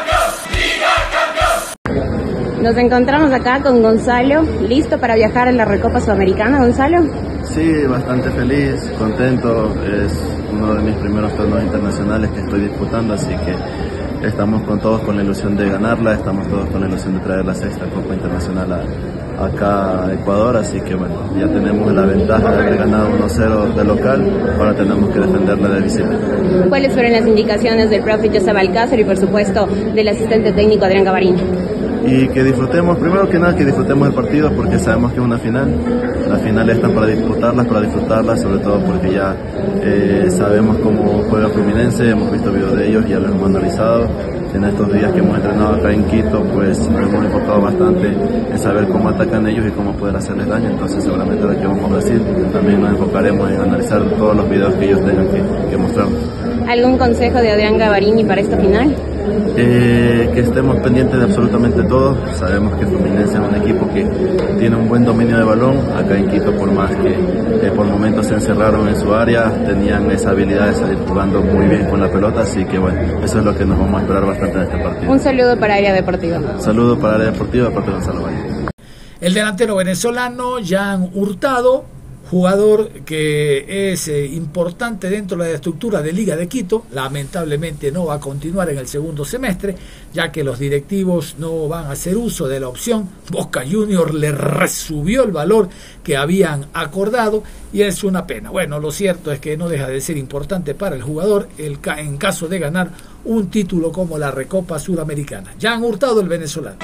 Speaker 6: campeón!
Speaker 11: Nos encontramos acá con Gonzalo, listo para viajar en la Recopa Sudamericana, Gonzalo.
Speaker 14: Sí, bastante feliz, contento, es uno de mis primeros torneos internacionales que estoy disputando, así que estamos todos con la ilusión de ganarla, estamos todos con la ilusión de traer la sexta Copa Internacional acá a Ecuador, así que bueno, ya tenemos la ventaja de haber ganado 1-0 de local, ahora tenemos que defenderla de visita.
Speaker 11: ¿Cuáles fueron las indicaciones del profe José Balcázar y por supuesto del asistente técnico Adrián Gavarini?
Speaker 14: Y que disfrutemos, primero que nada que disfrutemos el partido porque sabemos que es una final, las finales están para disfrutarlas, sobre todo porque ya sabemos cómo juega Fluminense, hemos visto videos de ellos, ya los hemos analizado. En estos días que hemos entrenado acá en Quito, pues nos hemos enfocado bastante en saber cómo atacan ellos y cómo poder hacerles daño, entonces seguramente de que vamos a Brasil también nos enfocaremos en analizar todos los videos que ellos tengan que mostrarnos.
Speaker 11: ¿Algún consejo de Adrián Gavarini para esta final?
Speaker 14: Que estemos pendientes de absolutamente todo. Sabemos que Fluminense es un equipo que tiene un buen dominio de balón. Acá en Quito, por más que por momentos se encerraron en su área, tenían esa habilidad de salir jugando muy bien con la pelota, así que bueno, eso es lo que nos vamos a esperar bastante en este partido.
Speaker 11: Un saludo para Área Deportiva.
Speaker 14: Saludo para Área Deportiva, aparte de Gonzalo Valle.
Speaker 5: El delantero venezolano Jan Hurtado, jugador que es importante dentro de la estructura de Liga de Quito, lamentablemente no va a continuar en el segundo semestre, ya que los directivos no van a hacer uso de la opción. Boca Juniors le resubió el valor que habían acordado y es una pena. Bueno, lo cierto es que no deja de ser importante para el jugador en caso de ganar un título como la Recopa Sudamericana. Jan Hurtado, el venezolano.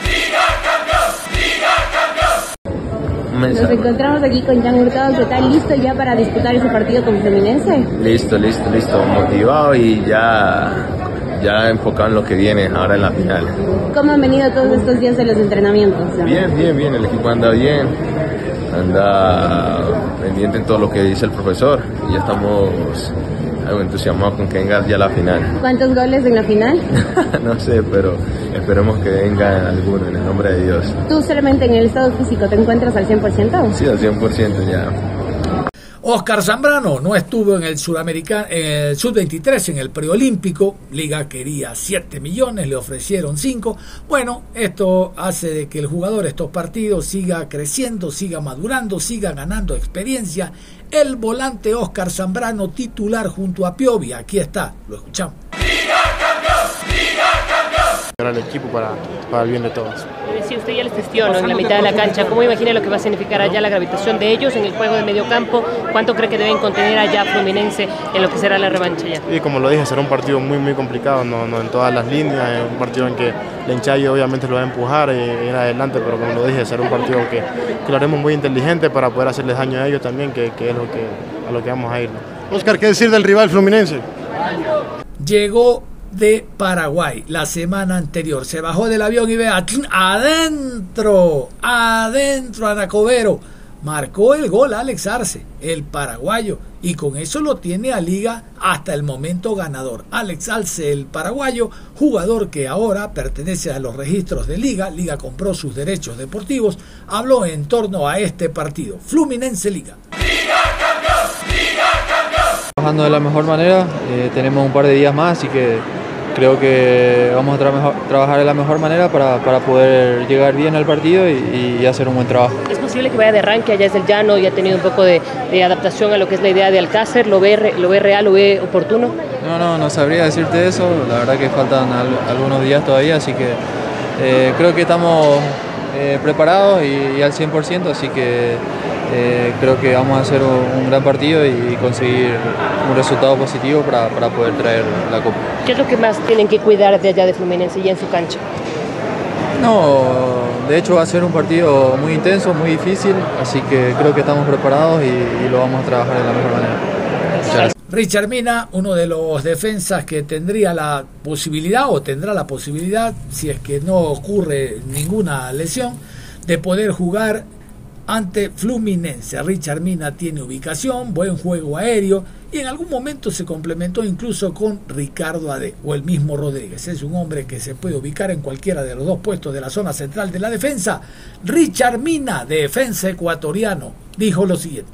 Speaker 11: Nos encontramos aquí con Jan Hurtado, ¿está listo ya para disputar ese partido con Fluminense?
Speaker 15: Listo, motivado y ya enfocado en lo que viene ahora en la final.
Speaker 11: ¿Cómo han venido todos estos días de los entrenamientos?
Speaker 15: Bien, el equipo anda bien, anda pendiente en todo lo que dice el profesor y ya estamos entusiasmados con que venga ya la final.
Speaker 11: ¿Cuántos goles en la final?
Speaker 15: No sé, pero esperemos que venga alguno en el nombre de Dios.
Speaker 11: ¿Tú solamente en el estado físico te encuentras al 100%?
Speaker 15: Sí, al 100% ya.
Speaker 5: Oscar Zambrano no estuvo en el Sudamericano, en el Sub-23, en el preolímpico. Liga quería 7 millones, le ofrecieron 5. Bueno, esto hace de que el jugador estos partidos siga creciendo, siga madurando, siga ganando experiencia. El volante Oscar Zambrano, titular junto a Piovi. Aquí está, lo escuchamos.
Speaker 13: Al equipo para el bien de todos.
Speaker 16: Si usted ya les gestionó en la mitad de la cancha, ¿cómo imagina lo que va a significar allá la gravitación de ellos en el juego de medio campo? ¿Cuánto cree que deben contener allá Fluminense en lo que será la revancha ya?
Speaker 13: Y como lo dije, será un partido muy complicado, no en todas las líneas, es un partido en que el Hinchayo obviamente lo va a empujar y ir adelante, pero como lo dije, será un partido que lo haremos muy inteligente para poder hacerles daño a ellos también, que es a lo que vamos a ir, ¿no?
Speaker 17: Oscar, ¿qué decir del rival Fluminense?
Speaker 5: Llegó de Paraguay la semana anterior, se bajó del avión y ve adentro Anacobero, marcó el gol Alex Arce, el paraguayo, y con eso lo tiene a Liga hasta el momento ganador. Alex Arce, el paraguayo, jugador que ahora pertenece a los registros de Liga compró sus derechos deportivos, habló en torno a este partido. Fluminense Liga.
Speaker 18: Trabajando de la mejor manera, tenemos un par de días más, así que creo que vamos a trabajar de la mejor manera para poder llegar bien al partido y hacer un buen trabajo.
Speaker 16: ¿Es posible que vaya de arranque allá desde el llano y ha tenido un poco de adaptación a lo que es la idea de Alcácer? ¿Lo ve real, lo ve oportuno?
Speaker 18: No sabría decirte eso, la verdad que faltan algunos días todavía, así que creo que estamos preparados y al 100%, así que creo que vamos a hacer un gran partido y conseguir un resultado positivo para poder traer la Copa.
Speaker 16: ¿Qué es lo que más tienen que cuidar de allá de Fluminense y en su cancha?
Speaker 18: No, de hecho va a ser un partido muy intenso, muy difícil, así que creo que estamos preparados y lo vamos a trabajar de la mejor manera. Muchas gracias.
Speaker 5: Richard Mina, uno de los defensas que tendría la posibilidad o tendrá la posibilidad, si es que no ocurre ninguna lesión, de poder jugar ante Fluminense. Richard Mina tiene ubicación, buen juego aéreo y en algún momento se complementó incluso con Ricardo Ade o el mismo Rodríguez. Es un hombre que se puede ubicar en cualquiera de los dos puestos de la zona central de la defensa. Richard Mina, defensa ecuatoriano, dijo lo siguiente.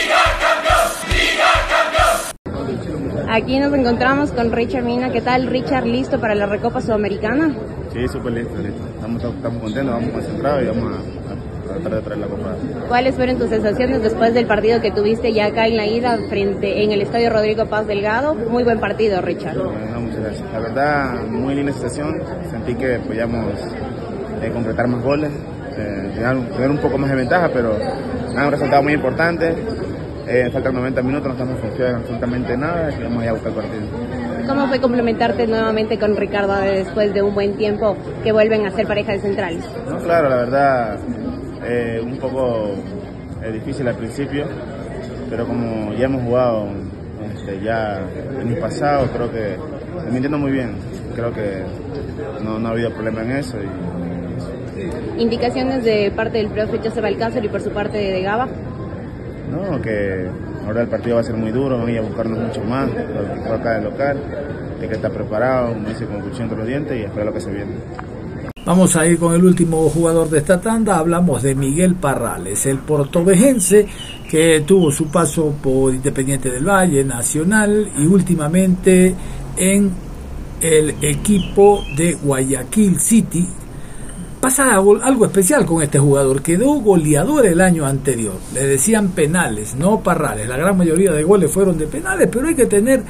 Speaker 11: Aquí nos encontramos con Richard Mina. ¿Qué tal, Richard? ¿Listo para la Recopa Sudamericana?
Speaker 19: Sí, súper listo. Estamos contentos, vamos concentrados y vamos a tratar de traer la Copa.
Speaker 11: ¿Cuáles fueron tus sensaciones después del partido que tuviste ya acá en la ida en el Estadio Rodrigo Paz Delgado? Muy buen partido, Richard.
Speaker 19: No, muchas gracias. La verdad, muy linda situación. Sentí que podíamos concretar más goles, tener un poco más de ventaja, pero un resultado muy importante. Faltan 90 minutos, no estamos confiados en absolutamente nada y vamos a ir a buscar el partido.
Speaker 11: ¿Cómo fue complementarte nuevamente con Ricardo después de un buen tiempo que vuelven a ser pareja de centrales?
Speaker 19: No, claro, la verdad, un poco difícil al principio, pero como ya hemos jugado ya en el pasado, creo que me entiendo muy bien. Creo que no ha habido problema en eso.
Speaker 11: ¿Indicaciones de parte del profe Joseph Alcácer y por su parte de Gaba?
Speaker 19: No, que ahora el partido va a ser muy duro, vamos a ir a buscarnos mucho más, el equipo acá del local, de que está preparado, como dice, con cuchillo entre los dientes y espera lo que se viene.
Speaker 5: Vamos a ir con el último jugador de esta tanda, hablamos de Miguel Parrales, el portovejense que tuvo su paso por Independiente del Valle, Nacional y últimamente en el equipo de Guayaquil City. Pasa algo especial con este jugador, quedó goleador el año anterior, le decían penales, no Parrales, la gran mayoría de goles fueron de penales, pero hay que tener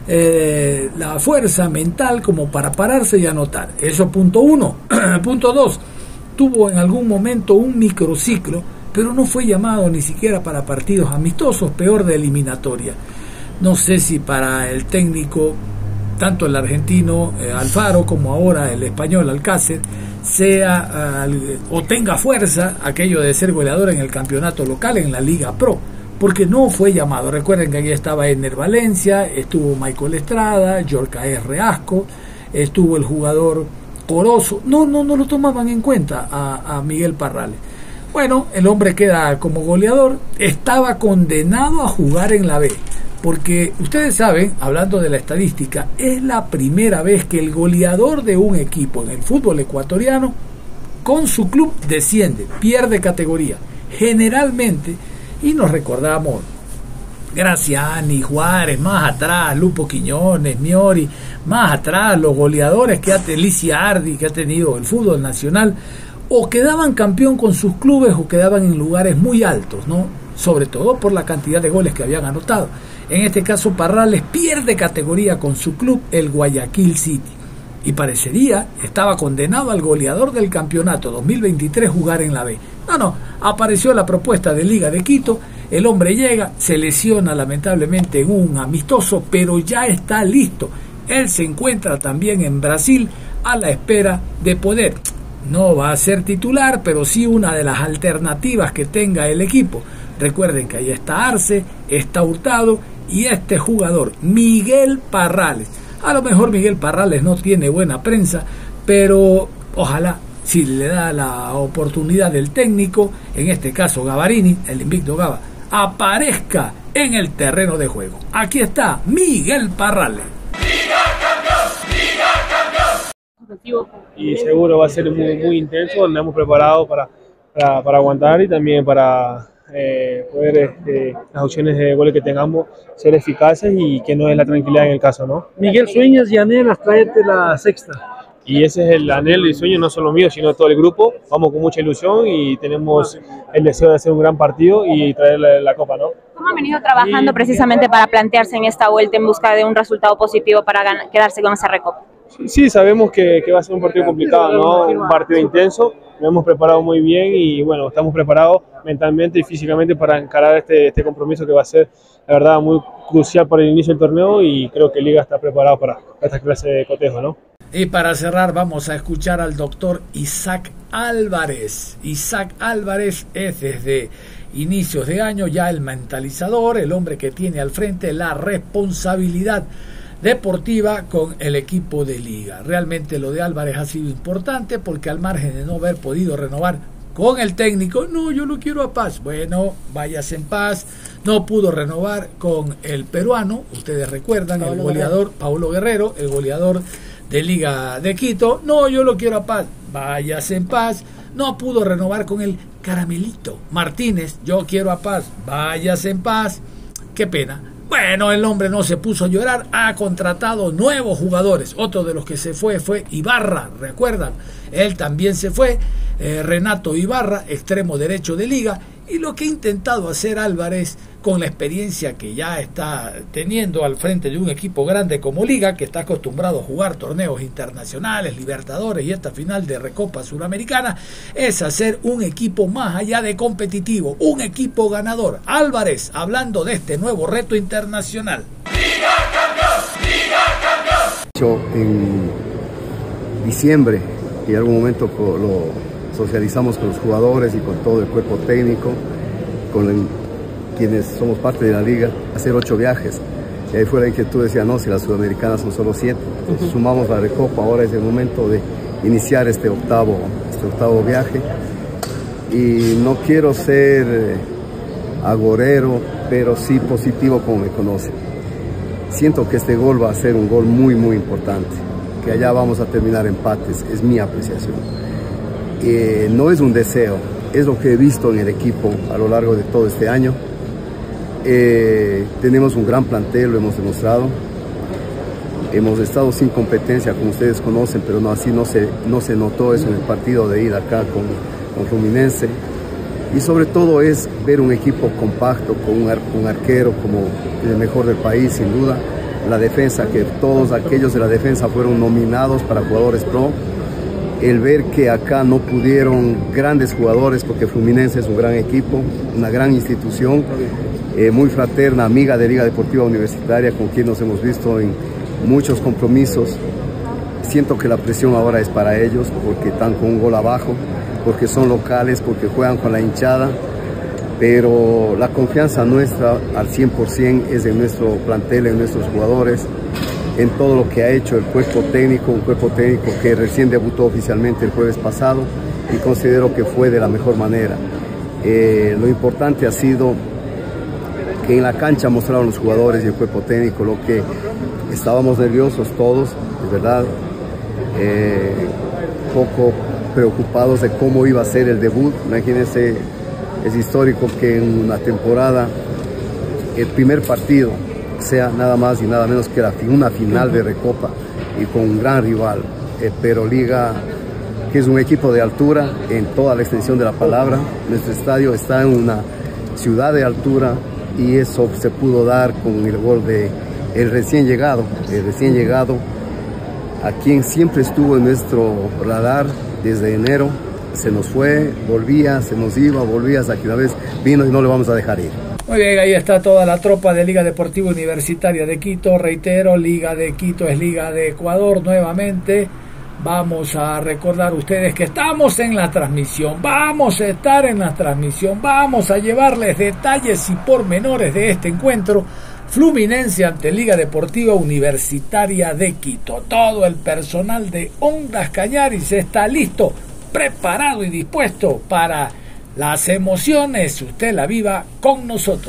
Speaker 5: la fuerza mental como para pararse y anotar, eso punto uno. Punto dos, tuvo en algún momento un microciclo, pero no fue llamado ni siquiera para partidos amistosos, peor de eliminatoria. No sé si para el técnico, tanto el argentino Alfaro como ahora el español Alcácer, sea o tenga fuerza aquello de ser goleador en el campeonato local, en la Liga Pro, porque no fue llamado. Recuerden que aquí estaba Ener Valencia, estuvo Michael Estrada, Yorcaer Reasco, estuvo el jugador Corozo, no lo tomaban en cuenta a Miguel Parrales. Bueno, el hombre queda como goleador, estaba condenado a jugar en la B, porque ustedes saben, hablando de la estadística, es la primera vez que el goleador de un equipo en el fútbol ecuatoriano con su club desciende, pierde categoría. Generalmente, y nos recordamos Graciani, Juárez, más atrás, Lupo Quiñones, Miori, más atrás, los goleadores que Lisiardi, que ha tenido el fútbol nacional, o quedaban campeón con sus clubes o quedaban en lugares muy altos, ¿no? Sobre todo por la cantidad de goles que habían anotado. En este caso, Parrales pierde categoría con su club, el Guayaquil City, y parecería estaba condenado al goleador del campeonato 2023 jugar en la B. No, apareció la propuesta de Liga de Quito, el hombre llega, se lesiona lamentablemente en un amistoso, pero ya está listo. Él se encuentra también en Brasil a la espera de poder, no va a ser titular, pero sí una de las alternativas que tenga el equipo. Recuerden que ahí está Arce, está Hurtado y este jugador, Miguel Parrales. A lo mejor Miguel Parrales no tiene buena prensa, pero ojalá, si le da la oportunidad del técnico, en este caso Gavarini, el invicto Gava, aparezca en el terreno de juego. Aquí está Miguel Parrales.
Speaker 17: Y seguro va a ser muy intenso, nos hemos preparado para aguantar y también para poder las opciones de goles que tengamos ser eficaces y que no es la tranquilidad en el caso, ¿no?
Speaker 20: Miguel, sueñas y anhelas traerte la sexta.
Speaker 17: Y ese es el anhelo y sueño no solo mío, sino de todo el grupo. Vamos con mucha ilusión y tenemos el deseo de hacer un gran partido y traer la copa, ¿no?
Speaker 21: ¿Cómo han venido trabajando precisamente para plantearse en esta vuelta en busca de un resultado positivo para quedarse con esa recopa?
Speaker 17: Sí, sabemos que va a ser un partido complicado, ¿no? Un partido intenso. Nos hemos preparado muy bien y bueno, estamos preparados mentalmente y físicamente para encarar este compromiso que va a ser, la verdad, muy crucial para el inicio del torneo y creo que Liga está preparado para esta clase de cotejo, ¿no?
Speaker 5: Y para cerrar vamos a escuchar al doctor Isaac Álvarez. Isaac Álvarez es desde inicios de año ya el mentalizador, el hombre que tiene al frente la responsabilidad deportiva con el equipo de Liga. Realmente lo de Álvarez ha sido importante porque al margen de no haber podido renovar con el técnico, no, yo lo quiero a Paz. Bueno, váyase en paz. No pudo renovar con el peruano, ustedes recuerdan, el goleador Paulo Guerrero, el goleador de Liga de Quito. No, yo lo quiero a Paz. Váyase en paz. No pudo renovar con el Caramelito Martínez. Yo quiero a Paz. Váyase en paz. Qué pena. Bueno, el hombre no se puso a llorar, ha contratado nuevos jugadores. Otro de los que se fue Ibarra, recuerdan, él también se fue, Renato Ibarra, extremo derecho de Liga. Y lo que ha intentado hacer Álvarez, con la experiencia que ya está teniendo al frente de un equipo grande como Liga, que está acostumbrado a jugar torneos internacionales, Libertadores y esta final de Recopa Suramericana, es hacer un equipo más allá de competitivo, un equipo ganador. Álvarez, hablando de este nuevo reto internacional.
Speaker 6: ¡Liga campeón! ¡Liga campeón!
Speaker 22: En diciembre, y en algún momento lo socializamos con los jugadores y con todo el cuerpo técnico, con quienes somos parte de la liga, hacer 8 viajes. Y ahí fue la inquietud, decía, no, si las sudamericanas son solo 7. Entonces, sumamos la Recopa, ahora es el momento de iniciar este octavo viaje. Y no quiero ser agorero, pero sí positivo como me conocen. Siento que este gol va a ser un gol muy importante, que allá vamos a terminar empates, es mi apreciación. No es un deseo, es lo que he visto en el equipo a lo largo de todo este año. Tenemos un gran plantel, lo hemos demostrado. Hemos estado sin competencia, como ustedes conocen, pero no así no se notó eso en el partido de ida acá con Fluminense. Y sobre todo es ver un equipo compacto, con un arquero como el mejor del país, sin duda. La defensa, que todos aquellos de la defensa fueron nominados para jugadores pro. El ver que acá no pudieron grandes jugadores, porque Fluminense es un gran equipo, una gran institución, muy fraterna, amiga de Liga Deportiva Universitaria, con quien nos hemos visto en muchos compromisos. Siento que la presión ahora es para ellos, porque están con un gol abajo, porque son locales, porque juegan con la hinchada, pero la confianza nuestra al 100% es en nuestro plantel, en nuestros jugadores, en todo lo que ha hecho el cuerpo técnico, un cuerpo técnico que recién debutó oficialmente el jueves pasado y considero que fue de la mejor manera. Lo importante ha sido que en la cancha mostraron los jugadores y el cuerpo técnico lo que estábamos nerviosos todos, de verdad, poco preocupados de cómo iba a ser el debut. Imagínense, es histórico que en una temporada el primer partido sea nada más y nada menos que una final de Recopa y con un gran rival, pero Liga, que es un equipo de altura en toda la extensión de la palabra. Nuestro estadio está en una ciudad de altura y eso se pudo dar con el gol de el recién llegado, a quien siempre estuvo en nuestro radar desde enero. Se nos fue, volvía, se nos iba, volvía, hasta que una vez vino y no le vamos a dejar ir.
Speaker 5: Muy bien, ahí está toda la tropa de Liga Deportiva Universitaria de Quito. Reitero, Liga de Quito es Liga de Ecuador nuevamente. Vamos a recordar ustedes que estamos en la transmisión, vamos a estar en la transmisión, vamos a llevarles detalles y pormenores de este encuentro Fluminense ante Liga Deportiva Universitaria de Quito. Todo el personal de Ondas Cañaris está listo, preparado y dispuesto para las emociones. Usted la viva con nosotros.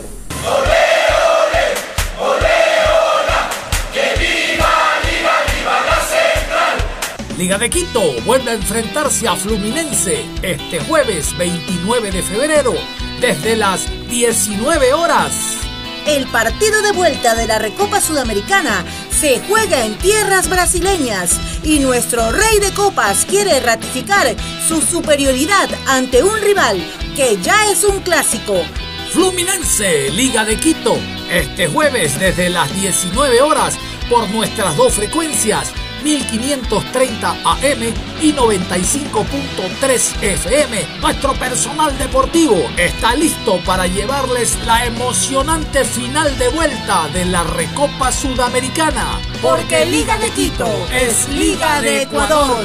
Speaker 5: Liga de Quito vuelve a enfrentarse a Fluminense este jueves 29 de febrero desde las 19 horas.
Speaker 7: El partido de vuelta de la Recopa Sudamericana se juega en tierras brasileñas y nuestro Rey de Copas quiere ratificar su superioridad ante un rival que ya es un clásico.
Speaker 5: Fluminense, Liga de Quito, este jueves desde las 19 horas por nuestras dos frecuencias, 1530 AM y 95.3 FM. Nuestro personal deportivo está listo para llevarles la emocionante final de vuelta de la Recopa Sudamericana.
Speaker 7: Porque Liga de Quito es Liga de Ecuador.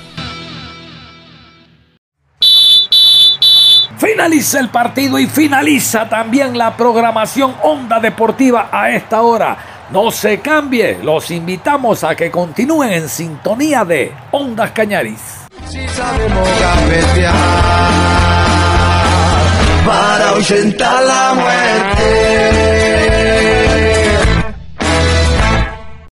Speaker 5: Finaliza el partido y finaliza también la programación Onda Deportiva a esta hora. No se cambie, los invitamos a que continúen en sintonía de Ondas Cañaris.
Speaker 6: Si sabemos cafetear para ahuyentar la muerte.